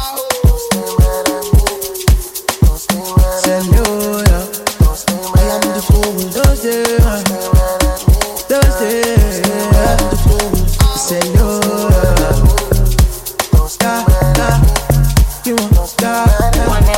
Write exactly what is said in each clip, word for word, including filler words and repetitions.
Senora, I am the fool. Don't stay mad. Don't stay. I am the fool. Senora, yeah, yeah. You want that?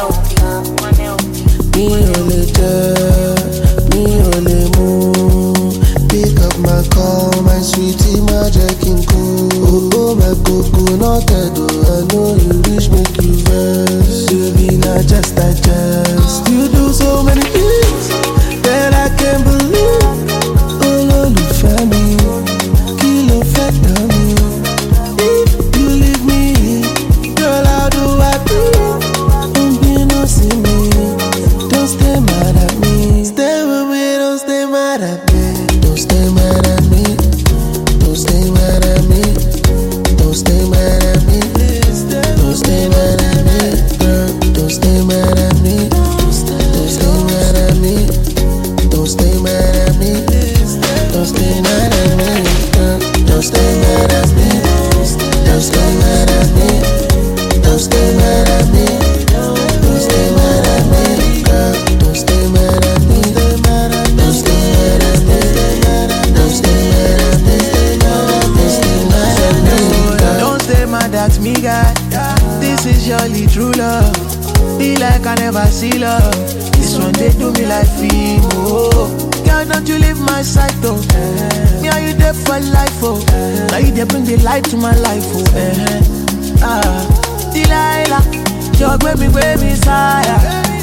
Me only judge, me only move. Pick up my call, my sweetie, my jacking cool. Oh, oh, my coconut head, oh, I know you reach make you vex. You be not just digest. You do so many things that I can't believe. Oh, Lord, you find me, kill effect on me. If you leave me, girl, how do I breathe? Don't be no see me. Don't stay mad at me. Stay with me, don't stay mad at me. Don't stay mad at me. Don't stay mad at me. Don't stay mad at me. Don't stay mad at me, girl. Don't stay mad at me. Don't stay mad at me. Don't stay mad at me. Don't stay mad at me, girl. Don't stay mad at me. Don't stay mad at me. Don't stay mad at me. Don't stay mad at me, girl. Don't stay mad at me. Don't stay mad at me. Don't stay mad at me. Don't stay mad at me, girl. Don't stay mad at me, guy. This is surely true love. Be like I never see love. This one they do me like film. Oh, girl, don't you leave my side though. Me and you there for life, oh. Now you there bring the light to my life, oh. Uh-huh. Ah, Delilah, your baby, baby, sire.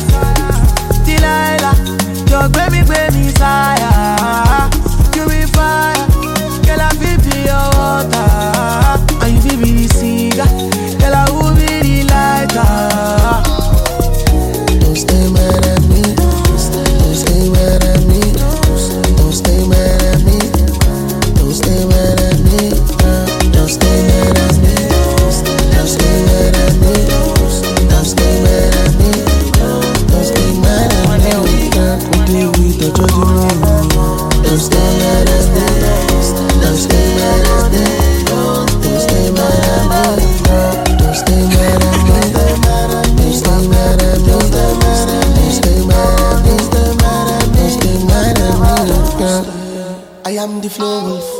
Delilah, your baby, baby, sire. You be fire, girl, I feel be your water, and you feel be the cigar, girl, I will be the lighter. Don't stay mad at me. Don't stay mad at me. Don't stay mad at me. Don't stay mad at me. Don't stay mad at me. Don't stay mad at me. Don't stay mad at me. Don't stay mad at me. Don't deal with the judgment. Don't stay mad at me. Don't stay mad at me. Don't stay mad at me. Don't stay mad at me. Don't stay mad at me. Don't stay mad at me. Don't stay mad at me. I am the flow wolf.